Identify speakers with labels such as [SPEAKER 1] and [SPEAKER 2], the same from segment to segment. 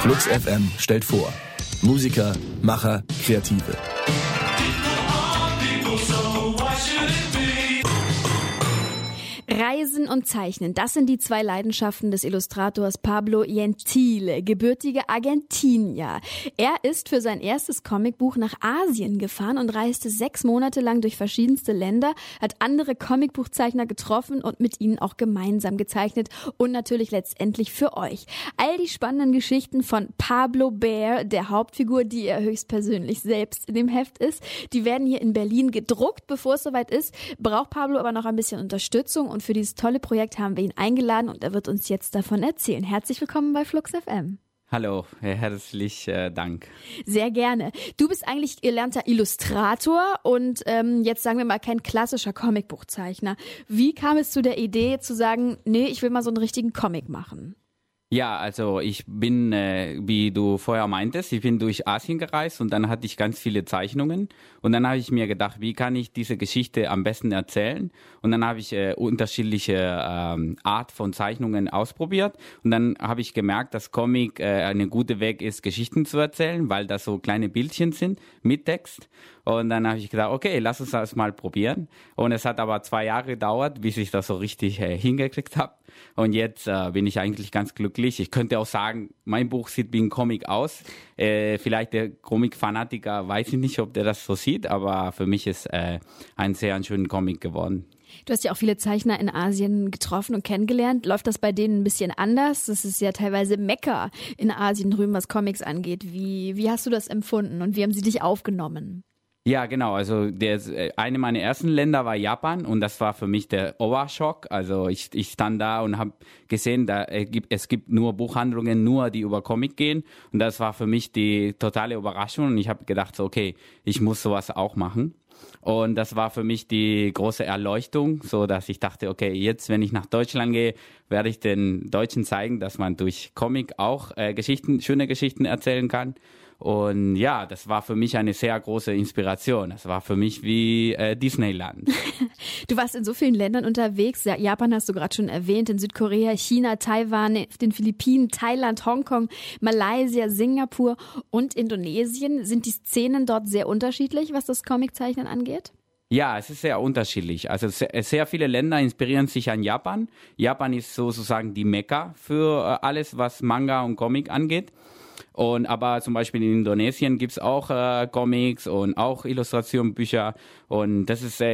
[SPEAKER 1] Flux FM stellt vor. Musiker, Macher, Kreative.
[SPEAKER 2] Reisen und Zeichnen, das sind die zwei Leidenschaften des Illustrators Pablo Gentile, gebürtiger Argentinier. Er ist für sein erstes Comicbuch nach Asien gefahren und reiste 6 Monate lang durch verschiedenste Länder, hat andere Comicbuchzeichner getroffen und mit ihnen auch gemeinsam gezeichnet und natürlich letztendlich für euch. All die spannenden Geschichten von Pablo Bär, der Hauptfigur, die er höchstpersönlich selbst in dem Heft ist, die werden hier in Berlin gedruckt. Bevor es soweit ist, braucht Pablo aber noch ein bisschen Unterstützung und für dieses tolle Projekt haben wir ihn eingeladen und er wird uns jetzt davon erzählen. Herzlich willkommen bei Flux FM.
[SPEAKER 3] Hallo, herzlich Dank.
[SPEAKER 2] Sehr gerne. Du bist eigentlich gelernter Illustrator und jetzt sagen wir mal kein klassischer Comicbuchzeichner. Wie kam es zu der Idee zu sagen, nee, ich will mal so einen richtigen Comic machen?
[SPEAKER 3] Ja, also ich bin, wie du vorher meintest, ich bin durch Asien gereist und dann hatte ich ganz viele Zeichnungen und dann habe ich mir gedacht, wie kann ich diese Geschichte am besten erzählen? Und dann habe ich unterschiedliche Art von Zeichnungen ausprobiert und dann habe ich gemerkt, dass Comic ein guter Weg ist, Geschichten zu erzählen, weil das so kleine Bildchen sind mit Text. Und dann habe ich gedacht, okay, lass uns das mal probieren. Und es hat aber 2 Jahre gedauert, bis ich das so richtig hingekriegt habe. Und jetzt bin ich eigentlich ganz glücklich. Ich könnte auch sagen, mein Buch sieht wie ein Comic aus. Vielleicht der Comic-Fanatiker weiß ich nicht, ob der das so sieht, aber für mich ist ein sehr schöner Comic geworden.
[SPEAKER 2] Du hast ja auch viele Zeichner in Asien getroffen und kennengelernt. Läuft das bei denen ein bisschen anders? Das ist ja teilweise Mekka in Asien drüben, was Comics angeht. Wie hast du das empfunden und wie haben sie dich aufgenommen?
[SPEAKER 3] Ja, genau. Also eine meiner ersten Länder war Japan und das war für mich der Oberschock. Also ich stand da und habe gesehen, es gibt nur Buchhandlungen, die über Comic gehen und das war für mich die totale Überraschung und ich habe gedacht, so, okay, ich muss sowas auch machen. Und das war für mich die große Erleuchtung, so dass ich dachte, okay, jetzt, wenn ich nach Deutschland gehe, werde ich den Deutschen zeigen, dass man durch Comic auch schöne Geschichten erzählen kann. Und ja, das war für mich eine sehr große Inspiration. Das war für mich wie Disneyland.
[SPEAKER 2] Du warst in so vielen Ländern unterwegs. Ja, Japan hast du gerade schon erwähnt, in Südkorea, China, Taiwan, den Philippinen, Thailand, Hongkong, Malaysia, Singapur und Indonesien. Sind die Szenen dort sehr unterschiedlich, was das Comiczeichnen angeht?
[SPEAKER 3] Ja, es ist sehr unterschiedlich. Also sehr viele Länder inspirieren sich an Japan. Japan ist sozusagen die Mekka für alles, was Manga und Comic angeht. Aber zum Beispiel in Indonesien gibt's auch Comics und auch Illustrationenbücher und das ist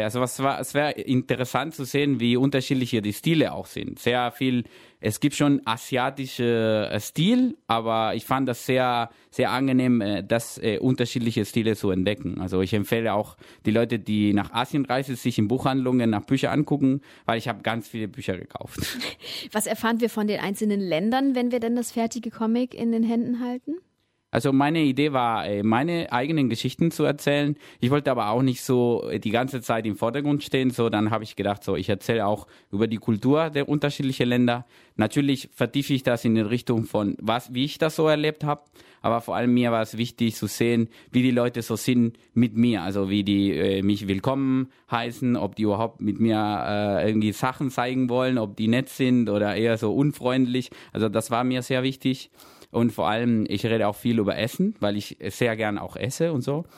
[SPEAKER 3] es wäre interessant zu sehen, wie unterschiedliche die Stile auch sind. Sehr viel, es gibt schon asiatische Stil, aber ich fand das sehr, sehr angenehm, unterschiedliche Stile zu entdecken. Also ich empfehle auch die Leute, die nach Asien reisen, sich in Buchhandlungen nach Büchern angucken, weil ich habe ganz viele Bücher gekauft.
[SPEAKER 2] Was erfahren wir von den einzelnen Ländern, wenn wir denn das fertige Comic in den Händen halten?
[SPEAKER 3] Also meine Idee war, meine eigenen Geschichten zu erzählen. Ich wollte aber auch nicht so die ganze Zeit im Vordergrund stehen. So, dann habe ich gedacht, so ich erzähle auch über die Kultur der unterschiedlichen Länder. Natürlich vertiefe ich das in die Richtung von wie ich das so erlebt habe. Aber vor allem mir war es wichtig zu sehen, wie die Leute so sind mit mir. Also wie die mich willkommen heißen, ob die überhaupt mit mir irgendwie Sachen zeigen wollen, ob die nett sind oder eher so unfreundlich. Also das war mir sehr wichtig. Und vor allem, ich rede auch viel über Essen, weil ich sehr gern auch esse und so.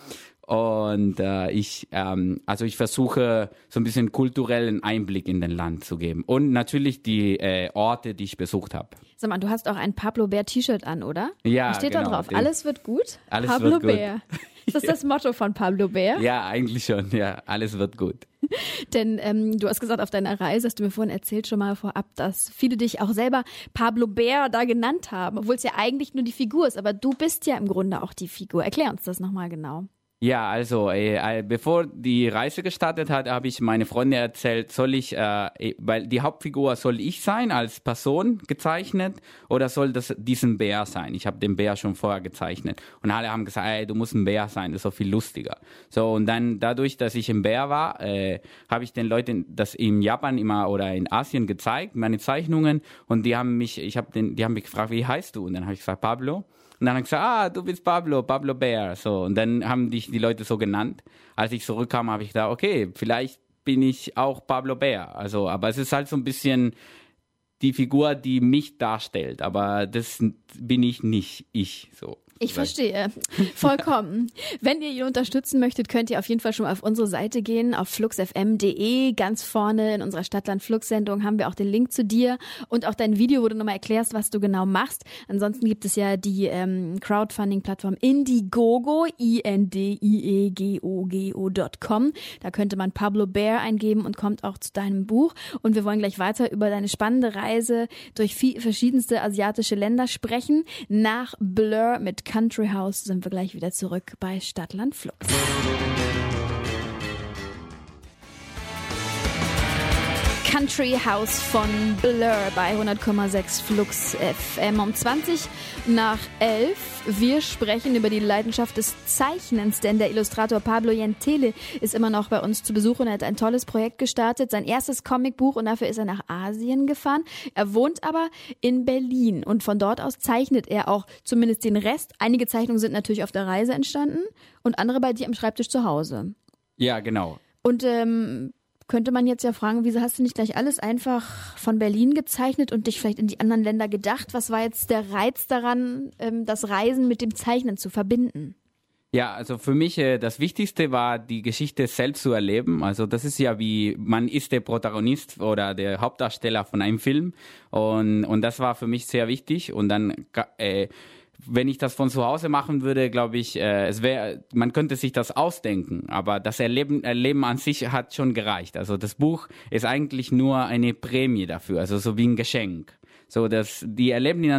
[SPEAKER 3] Und ich versuche so ein bisschen kulturellen Einblick in den Land zu geben. Und natürlich die Orte, die ich besucht habe.
[SPEAKER 2] Sag mal, du hast auch ein Pablo Bär T-Shirt an, oder?
[SPEAKER 3] Ja,
[SPEAKER 2] was steht
[SPEAKER 3] genau,
[SPEAKER 2] da drauf? Alles wird gut?
[SPEAKER 3] Alles
[SPEAKER 2] Pablo
[SPEAKER 3] wird gut.
[SPEAKER 2] Bär. Ist das das Motto von Pablo Bär?
[SPEAKER 3] Ja, eigentlich schon. Ja, alles wird gut.
[SPEAKER 2] Denn du hast gesagt, auf deiner Reise, hast du mir vorhin erzählt schon mal vorab, dass viele dich auch selber Pablo Bär da genannt haben, obwohl es ja eigentlich nur die Figur ist. Aber du bist ja im Grunde auch die Figur. Erklär uns das nochmal genau.
[SPEAKER 3] Ja, also bevor die Reise gestartet hat, habe ich meine Freunde erzählt, weil die Hauptfigur soll ich sein, als Person gezeichnet, oder soll das diesen Bär sein? Ich habe den Bär schon vorher gezeichnet. Und alle haben gesagt, du musst ein Bär sein, das ist so viel lustiger. So, und dann dadurch, dass ich ein Bär war, habe ich den Leuten das in Japan immer oder in Asien gezeigt, meine Zeichnungen, und die haben mich gefragt, wie heißt du? Und dann habe ich gesagt, Pablo. Und dann habe ich gesagt, du bist Pablo Bär. So, und dann haben dich die Leute so genannt. Als ich zurückkam, habe ich gedacht, okay, vielleicht bin ich auch Pablo Bär. Also, aber es ist halt so ein bisschen die Figur, die mich darstellt, aber das bin ich nicht so.
[SPEAKER 2] Ich verstehe. Vollkommen. Wenn ihr ihn unterstützen möchtet, könnt ihr auf jeden Fall schon mal auf unsere Seite gehen, auf fluxfm.de. Ganz vorne in unserer Stadtland-Flux-Sendung haben wir auch den Link zu dir und auch dein Video, wo du nochmal erklärst, was du genau machst. Ansonsten gibt es ja die Crowdfunding-Plattform Indiegogo, indiegogo.com. Da könnte man Pablo Bear eingeben und kommt auch zu deinem Buch. Und wir wollen gleich weiter über deine spannende Reise durch verschiedenste asiatische Länder sprechen. Nach Blur mit Country House sind wir gleich wieder zurück bei Stadtland Flux. Country House von Blur bei 100,6 Flux FM um 20 nach 11. Wir sprechen über die Leidenschaft des Zeichnens, denn der Illustrator Pablo Gentile ist immer noch bei uns zu Besuch und er hat ein tolles Projekt gestartet, sein erstes Comicbuch, und dafür ist er nach Asien gefahren. Er wohnt aber in Berlin und von dort aus zeichnet er auch zumindest den Rest. Einige Zeichnungen sind natürlich auf der Reise entstanden und andere bei dir am Schreibtisch zu Hause.
[SPEAKER 3] Ja, genau.
[SPEAKER 2] Und könnte man jetzt ja fragen, wieso hast du nicht gleich alles einfach von Berlin gezeichnet und dich vielleicht in die anderen Länder gedacht? Was war jetzt der Reiz daran, das Reisen mit dem Zeichnen zu verbinden?
[SPEAKER 3] Ja, also für mich das Wichtigste war, die Geschichte selbst zu erleben. Also das ist ja wie, man ist der Protagonist oder der Hauptdarsteller von einem Film und das war für mich sehr wichtig. Und dann wenn ich das von zu Hause machen würde, glaube ich, man könnte sich das ausdenken, aber das Erleben an sich hat schon gereicht. Also das Buch ist eigentlich nur eine Prämie dafür, also so wie ein Geschenk. So, das Erlebnis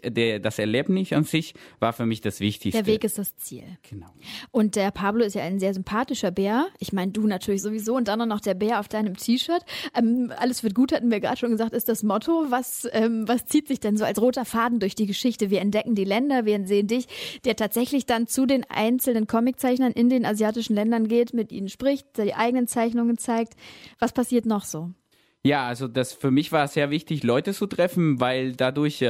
[SPEAKER 3] an sich war für mich das Wichtigste.
[SPEAKER 2] Der Weg ist das Ziel.
[SPEAKER 3] Genau.
[SPEAKER 2] Und der Pablo ist ja ein sehr sympathischer Bär. Ich meine, du natürlich sowieso und dann noch der Bär auf deinem T-Shirt. Alles wird gut, hatten wir gerade schon gesagt, ist das Motto. Was zieht sich denn so als roter Faden durch die Geschichte? Wir entdecken die Länder, wir sehen dich, der tatsächlich dann zu den einzelnen Comiczeichnern in den asiatischen Ländern geht, mit ihnen spricht, die eigenen Zeichnungen zeigt. Was passiert noch so?
[SPEAKER 3] Ja, also das für mich war sehr wichtig, Leute zu treffen, weil dadurch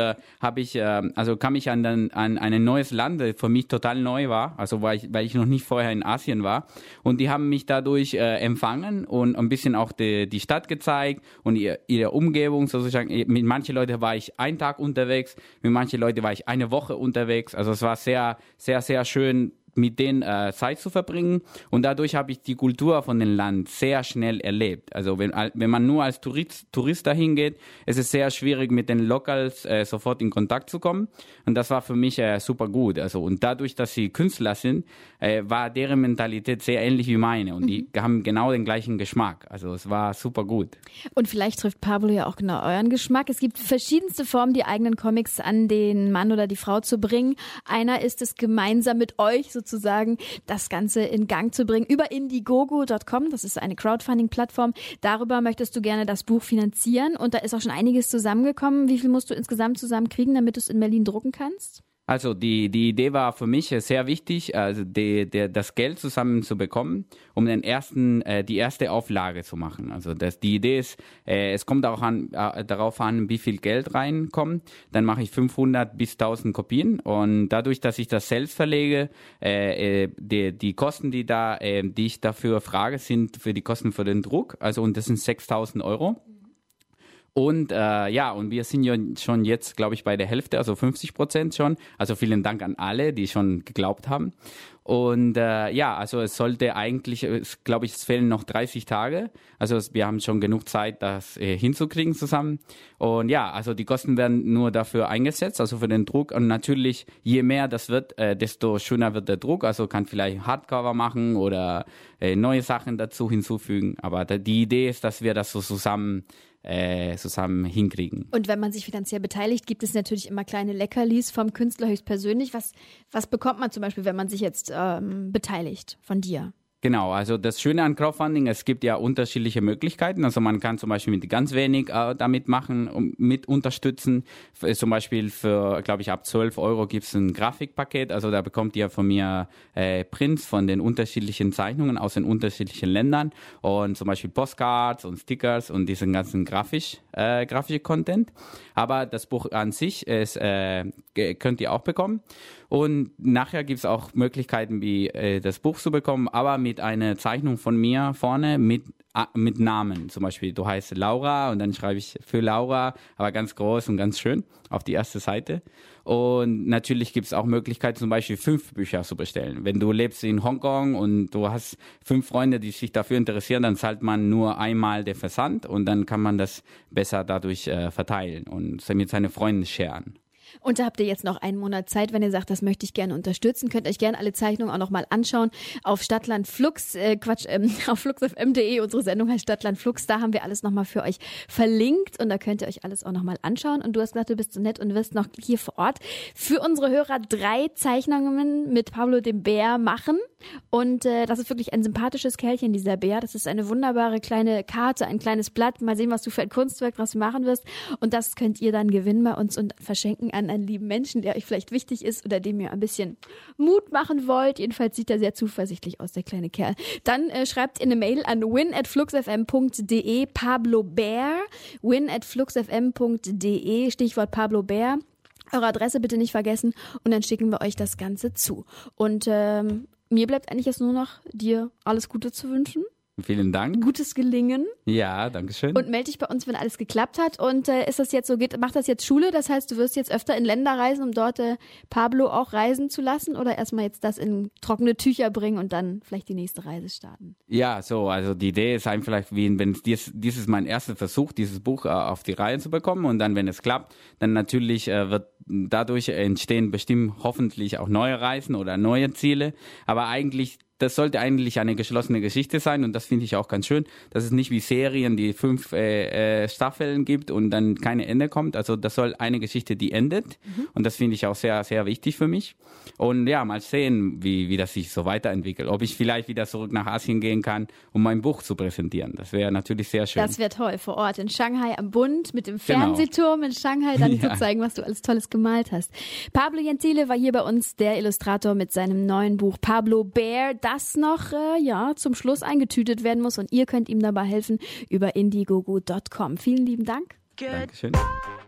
[SPEAKER 3] kam ich an ein neues Land, das für mich total neu war, also weil ich noch nicht vorher in Asien war, und die haben mich dadurch empfangen und ein bisschen auch die Stadt gezeigt und ihre Umgebung sozusagen. Mit manchen Leuten war ich einen Tag unterwegs, mit manchen Leuten war ich eine Woche unterwegs, also es war sehr, sehr, sehr schön, mit denen Zeit zu verbringen, und dadurch habe ich die Kultur von dem Land sehr schnell erlebt. Also wenn man nur als Tourist dahin geht, ist es sehr schwierig, mit den Locals sofort in Kontakt zu kommen, und das war für mich super gut. Also, und dadurch, dass sie Künstler sind, war deren Mentalität sehr ähnlich wie meine, und die haben genau den gleichen Geschmack. Also es war super gut.
[SPEAKER 2] Und vielleicht trifft Pablo ja auch genau euren Geschmack. Es gibt verschiedenste Formen, die eigenen Comics an den Mann oder die Frau zu bringen. Einer ist es, gemeinsam mit euch sozusagen das Ganze in Gang zu bringen über indiegogo.com. Das ist eine Crowdfunding-Plattform. Darüber möchtest du gerne das Buch finanzieren, und da ist auch schon einiges zusammengekommen. Wie viel musst du insgesamt zusammenkriegen, damit du es in Berlin drucken kannst?
[SPEAKER 3] Also die Idee war für mich sehr wichtig, also das Geld zusammenzubekommen, um die erste Auflage zu machen. Also die Idee ist, es kommt auch darauf an, wie viel Geld reinkommt. Dann mache ich 500 bis 1000 Kopien, und dadurch, dass ich das selbst verlege, die Kosten, die ich dafür frage, sind für die Kosten für den Druck. Also, und das sind 6.000 €. Und und wir sind ja schon jetzt, glaube ich, bei der Hälfte, also 50% schon. Also vielen Dank an alle, die schon geglaubt haben. Und also es sollte eigentlich, glaube ich, es fehlen noch 30 Tage. Also wir haben schon genug Zeit, das hinzukriegen zusammen. Und ja, also die Kosten werden nur dafür eingesetzt, also für den Druck. Und natürlich, je mehr das wird, desto schöner wird der Druck. Also kann vielleicht Hardcover machen oder neue Sachen dazu hinzufügen. Aber die Idee ist, dass wir das so zusammen hinkriegen.
[SPEAKER 2] Und wenn man sich finanziell beteiligt, gibt es natürlich immer kleine Leckerlis vom Künstler höchstpersönlich. Was bekommt man zum Beispiel, wenn man sich jetzt beteiligt von dir?
[SPEAKER 3] Genau, also das Schöne an Crowdfunding, es gibt ja unterschiedliche Möglichkeiten. Also man kann zum Beispiel mit ganz wenig damit machen, mit unterstützen. Zum Beispiel für, glaube ich, ab 12 € gibt es ein Grafikpaket. Also da bekommt ihr von mir Prints von den unterschiedlichen Zeichnungen aus den unterschiedlichen Ländern und zum Beispiel Postcards und Stickers und diesen ganzen grafische Content. Aber das Buch an sich könnt ihr auch bekommen. Und nachher gibt es auch Möglichkeiten, wie das Buch zu bekommen, aber mit einer Zeichnung von mir vorne mit Namen. Zum Beispiel, du heißt Laura und dann schreibe ich für Laura, aber ganz groß und ganz schön auf die erste Seite. Und natürlich gibt es auch Möglichkeiten, zum Beispiel 5 Bücher zu bestellen. Wenn du lebst in Hongkong und du hast 5 Freunde, die sich dafür interessieren, dann zahlt man nur einmal den Versand und dann kann man das besser dadurch verteilen und mit seinen Freunden sharen.
[SPEAKER 2] Und da habt ihr jetzt noch einen Monat Zeit, wenn ihr sagt, das möchte ich gerne unterstützen. Könnt euch gerne alle Zeichnungen auch nochmal anschauen auf auf fluxfm.de. Unsere Sendung heißt Stadtland Flux. Da haben wir alles nochmal für euch verlinkt und da könnt ihr euch alles auch nochmal anschauen. Und du hast gesagt, du bist so nett und wirst noch hier vor Ort für unsere Hörer 3 Zeichnungen mit Pablo dem Bär machen. Und das ist wirklich ein sympathisches Kerlchen, dieser Bär. Das ist eine wunderbare kleine Karte, ein kleines Blatt. Mal sehen, was du für ein Kunstwerk draus machen wirst. Und das könnt ihr dann gewinnen bei uns und verschenken an einen lieben Menschen, der euch vielleicht wichtig ist oder dem ihr ein bisschen Mut machen wollt. Jedenfalls sieht er sehr zuversichtlich aus, der kleine Kerl. Dann schreibt ihr eine Mail an win@fluxfm.de, Pablo Bär, win@fluxfm.de, Stichwort Pablo Bär. Eure Adresse bitte nicht vergessen und dann schicken wir euch das Ganze zu. Und mir bleibt eigentlich jetzt nur noch, dir alles Gute zu wünschen.
[SPEAKER 3] Vielen Dank.
[SPEAKER 2] Gutes Gelingen.
[SPEAKER 3] Ja, danke schön.
[SPEAKER 2] Und melde dich bei uns, wenn alles geklappt hat. Und ist das jetzt so, macht das jetzt Schule? Das heißt, du wirst jetzt öfter in Länder reisen, um dort Pablo auch reisen zu lassen? Oder erstmal jetzt das in trockene Tücher bringen und dann vielleicht die nächste Reise starten?
[SPEAKER 3] Ja, also die Idee ist einfach, wenn dies ist mein erster Versuch, dieses Buch auf die Reihe zu bekommen. Und dann, wenn es klappt, dann natürlich wird dadurch entstehen bestimmt hoffentlich auch neue Reisen oder neue Ziele. Aber das sollte eigentlich eine geschlossene Geschichte sein und das finde ich auch ganz schön, dass es nicht wie Serien, die 5 Staffeln gibt und dann kein Ende kommt. Also das soll eine Geschichte, die endet und das finde ich auch sehr, sehr wichtig für mich. Und ja, mal sehen, wie das sich so weiterentwickelt. Ob ich vielleicht wieder zurück nach Asien gehen kann, um mein Buch zu präsentieren. Das wäre natürlich sehr schön.
[SPEAKER 2] Das wäre toll, vor Ort in Shanghai am Bund mit dem Fernsehturm in Shanghai dann zu zeigen, was du alles Tolles gemalt hast. Pablo Gentile war hier bei uns, der Illustrator mit seinem neuen Buch Pablo Bär, das noch zum Schluss eingetütet werden muss und ihr könnt ihm dabei helfen über indiegogo.com. Vielen lieben Dank.
[SPEAKER 3] Dankeschön.